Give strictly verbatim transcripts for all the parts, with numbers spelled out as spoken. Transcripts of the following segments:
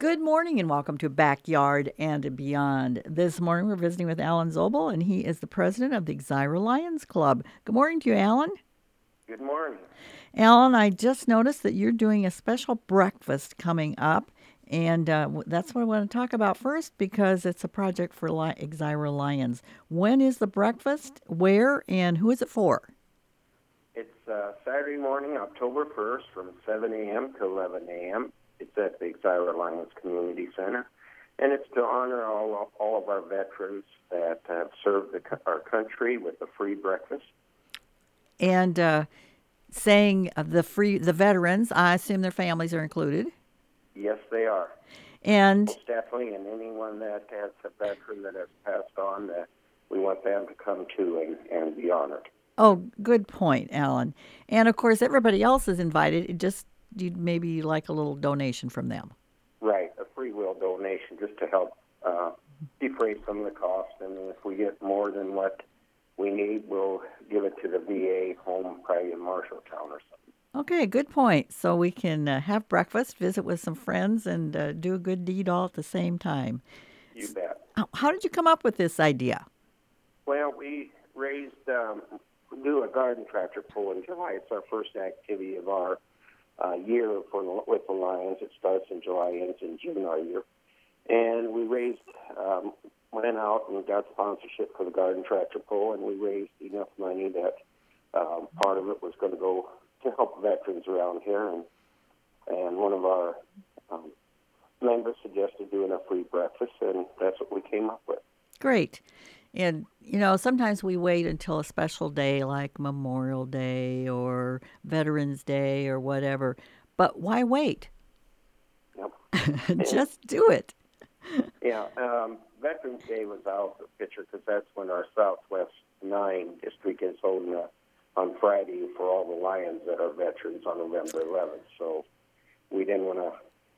Good morning and welcome to Backyard and Beyond. This morning we're visiting with Alan Zobel, and he is the president of the Exira Lions Club. Good morning to you, Alan. Good morning. Alan, I just noticed that you're doing a special breakfast coming up, and uh, w- that's what I want to talk about first because it's a project for Li- Exira Lions. When is the breakfast? Where? And who is it for? It's uh, Saturday morning, October first, from seven a.m. to eleven a.m. It's at the Exira Lions Community Center, and it's to honor all of, all of our veterans that have served the, co- our country with a free breakfast. And uh, saying uh, the free the veterans, I assume their families are included. Yes, they are. And Most definitely, and anyone that has a veteran that has passed on, that we want them to come to and, and be honored. oh, good point, Alan. And of course, everybody else is invited. It just you'd maybe like a little donation from them. Right, a free will donation just to help uh, defray some of the cost, and if we get more than what we need, we'll give it to the V A home, probably in Marshalltown or something. Okay, good point. So we can uh, have breakfast, visit with some friends, and uh, do a good deed all at the same time. You bet. How how did you come up with this idea? Well, we raised, um, do a garden tractor pull in July. It's our first activity of our uh, year for the, with the Lions. It starts in July, ends in June our year. And we raised, um, went out and got sponsorship for the garden tractor pull, and we raised enough money that um, part of it was going to go to help veterans around here. And, and one of our um, members suggested doing a free breakfast, and that's what we came up with. Great. And, you know, sometimes we wait until a special day like Memorial Day or Veterans Day or whatever. But why wait? Yep. Just do it. Yeah, um, Veterans Day was out of the picture because that's when our Southwest nine district is holding a, on Friday for all the Lions that are veterans on November eleventh. So we didn't want to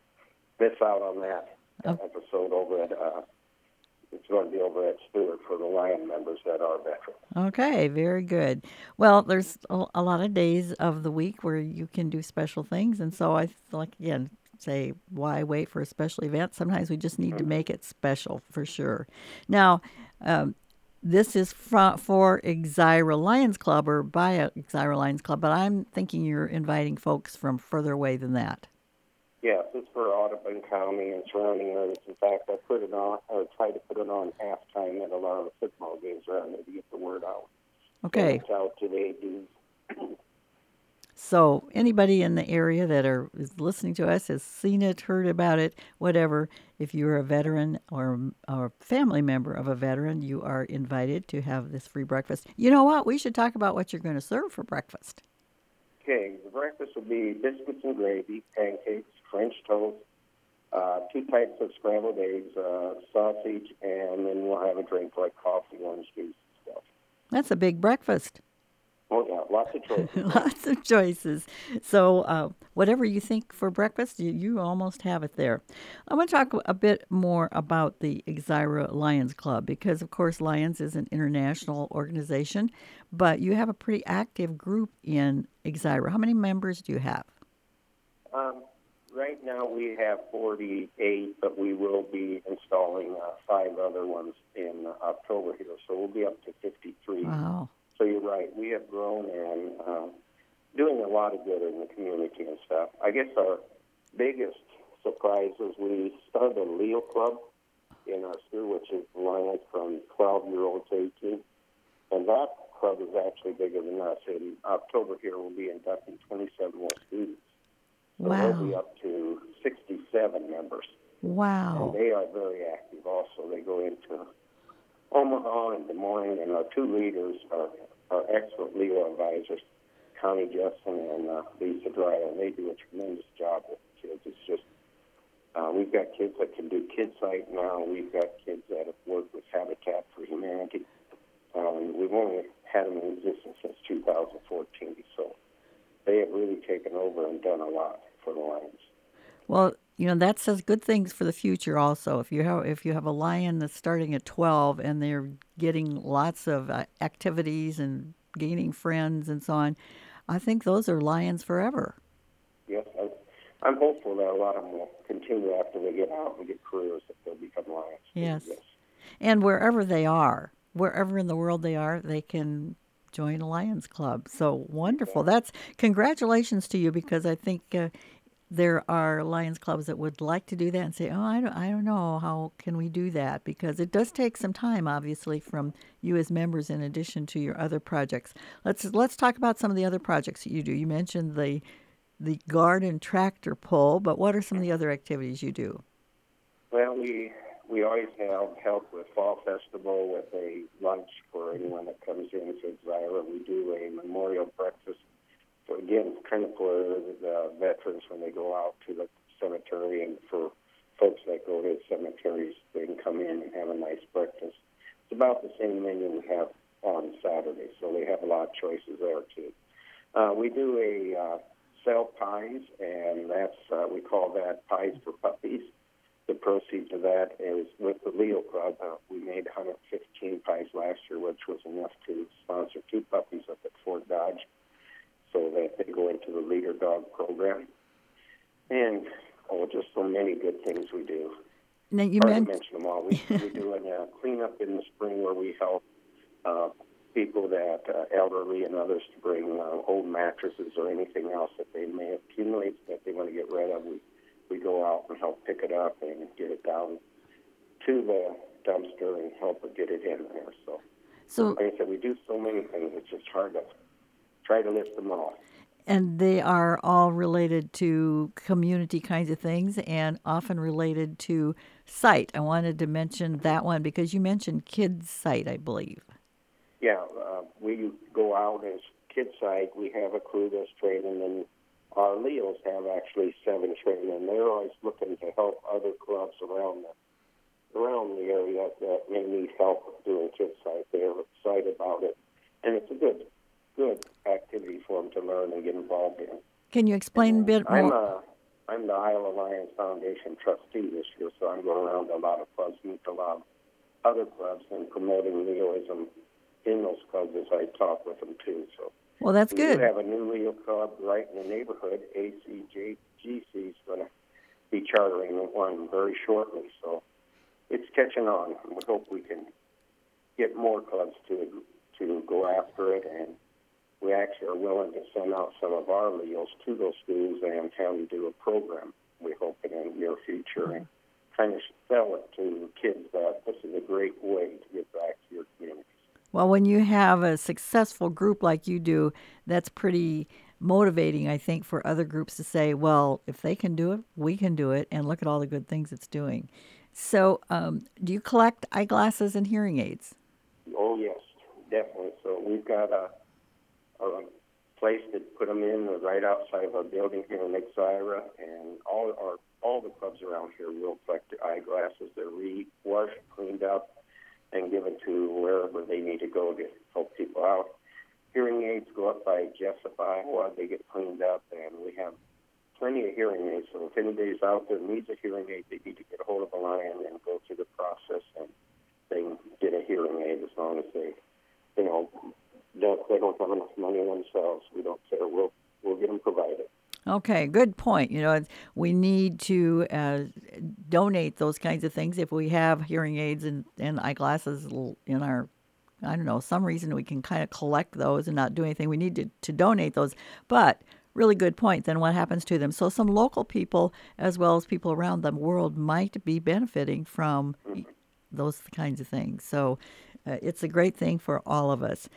miss out on that Oh. episode over at, uh, it's going to be over at Stewart for the Lion members that are veterans. Okay, very good. Well, there's a, a lot of days of the week where you can do special things. And so I feel like, again, say, why wait for a special event? Sometimes we just need to make it special for sure. Now, um, this is for, for Exira Lions Club or by a Exira Lions Club, but I'm thinking you're inviting folks from further away than that. Yes, it's for Audubon County and surrounding areas. In fact, I put it on, or tried to put it on halftime at a lot of the football games around there to get the word out. Okay. So it's out to the A Ds. So anybody in the area that are is listening to us has seen it, heard about it, whatever. If you're a veteran or, or a family member of a veteran, you are invited to have this free breakfast. You know what? We should talk about what you're going to serve for breakfast. Okay, the breakfast will be biscuits and gravy, pancakes, French toast, uh, two types of scrambled eggs, uh, sausage, and then we'll have a drink like coffee, orange juice, and stuff. That's a big breakfast. Oh, yeah, lots of choices. Lots of choices. So, uh, whatever you think for breakfast, you, you almost have it there. I want to talk a bit more about the Exira Lions Club because, of course, Lions is an international organization, but you have a pretty active group in Exira. How many members do you have? Um, right now we have forty-eight, but we will be installing uh, five other ones in uh, October here, so we'll be up to fifty-three. Wow. So you're right. We have grown and um, doing a lot of good in the community and stuff. I guess our biggest surprise is we started a Leo Club in our school, which is the Lions from twelve-year-olds to eighteen. And that club is actually bigger than us. In October here, we'll be inducting twenty-seven more students. So Wow. they'll be up to sixty-seven members. Wow. And they are very active also. They go into Omaha and Des Moines, and our two leaders are, are excellent Leo advisors, Connie Justin and uh, Lisa Dreyer, and they do a tremendous job with the kids. It's just, uh, we've got kids that can do KidSite now. We've got kids that have worked with Habitat for Humanity. Um, we've only had them in existence since two thousand fourteen, so they have really taken over and done a lot for the Lions. Well, you know, that says good things for the future also. If you have if you have a lion that's starting at twelve and they're getting lots of uh, activities and gaining friends and so on, I think those are lions forever. Yes, I, I'm hopeful that a lot of them will continue after they get out and get careers that they'll become Lions. Yes. Yes. And wherever they are, wherever in the world they are, they can join a Lions Club. So wonderful. Exactly. That's congratulations to you because I think uh, there are Lions clubs that would like to do that and say, "Oh, I don't, I don't know, how can we do that?" Because it does take some time, obviously, from you as members, in addition to your other projects. Let's let's talk about some of the other projects that you do. You mentioned the the garden tractor pull, but what are some of the other activities you do? Well, we we always have help with Fall Festival with a lunch for anyone that comes in to Exira. We do a memorial breakfast, for, again, kind of for the veterans when they go out to the cemetery, and for folks that go to cemeteries, they can come in and have a nice breakfast. It's about the same menu we have on Saturday, so they have a lot of choices there too. Uh, we do a uh, sell pies, and that's uh, we call that Pies for Puppies. The proceeds of that is with the Leo Club. Uh, we made one hundred fifteen pies last year, which was enough to sponsor two puppies up at Fort Dodge, so that they go into the Leader Dog program. And oh, just so many good things we do. Now you Hard to meant mention them all. We we do a uh, cleanup in the spring where we help uh, people that uh, elderly and others to bring uh, old mattresses or anything else that they may accumulate that they want to get rid of. We we go out and help pick it up and get it down to the dumpster and help her get it in there. So, so, like I said, we do so many things. It's just hard to try to list them all. and they are all related to community kinds of things, and often related to sight. I wanted to mention that one because you mentioned kids' sight, I believe. Yeah, uh, we go out as kid side. We have a crew that's training, and our Leos have actually seven training, and they're always looking to help other clubs around the around the area that may need help doing kid side. They're excited about it, and it's a good good activity for them to learn and get involved in. Can you explain a bit I'm more? uh, I'm the Iowa Lions Foundation trustee this year, so I'm going around to a lot of clubs, meet a lot of other clubs, and promoting Leoism in those clubs as I talk with them too. So Well, that's we good. do have a new Leo club right in the neighborhood. A C J G C is going to be chartering one very shortly, so it's catching on. We hope we can get more clubs to to go after it, and we actually are willing to send out some of our Leos to those schools and have them do a program. We hope in the near future and kind of sell it to kids that this is a great way to get back to your community. Well, when you have a successful group like you do, that's pretty motivating, I think, for other groups to say, well, if they can do it, we can do it, and look at all the good things it's doing. So, um, do you collect eyeglasses and hearing aids? Oh, yes, definitely. So we've got a, a place to put them in right outside of our building here in Exira, and all our all the clubs around here will collect the eyeglasses. They're re-washed, cleaned up, and given to wherever they need to go to help people out. Hearing aids go up by Jessup, Iowa. They get cleaned up, and we have plenty of hearing aids. So if anybody's out there needs a hearing aid, they need to get a hold of a Lion and go through the process, and they can get a hearing aid as long as they, you know, don't, they don't have enough money themselves. We don't care. We'll, we'll get them provided. Okay, good point. You know, we need to uh, donate those kinds of things. If we have hearing aids and, and eyeglasses in our, I don't know, some reason we can kind of collect those and not do anything. We need to, to donate those. But really good point. Then what happens to them? So some local people, as well as people around the world, might be benefiting from Mm-hmm. those kinds of things. So uh, it's a great thing for all of us.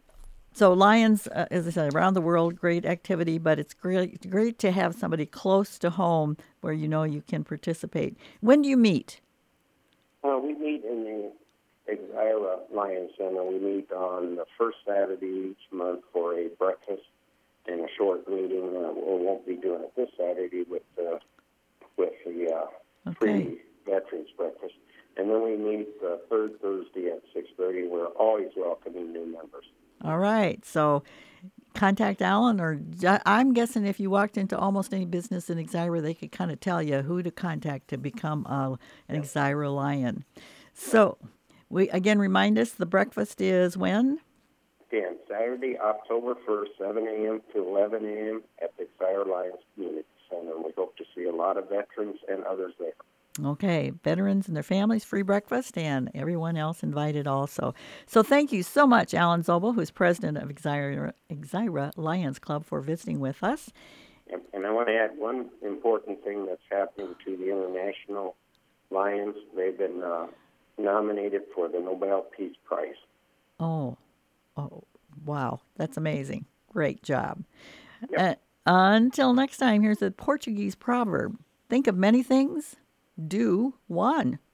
So Lions, uh, as I said, around the world, great activity, but it's great, great to have somebody close to home where you know you can participate. When do you meet? Uh, we meet in the Exira Lions Center. We meet on the first Saturday each month for a breakfast and a short meeting. Uh, we won't be doing it this Saturday with uh, with the uh, Okay. free veterans breakfast. And then we meet the third Thursday at six thirty. We're always welcoming new members. All right. So contact Alan, or I'm guessing if you walked into almost any business in Exira, they could kind of tell you who to contact to become uh, an Exira Lion. So we again remind us the breakfast is when? Again, Saturday, October first, seven a.m. to eleven a.m. at the Exira Lions Community Center, and we hope to see a lot of veterans and others there. Okay, veterans and their families, free breakfast, and everyone else invited also. So thank you so much, Alan Zobel, who's president of Exira, Exira Lions Club, for visiting with us. And, and I want to add one important thing that's happening to the International Lions. They've been uh, nominated for the Nobel Peace Prize. Oh, oh, wow, that's amazing. Great job. Yep. Uh, until next time, here's a Portuguese proverb. Think of many things, do one.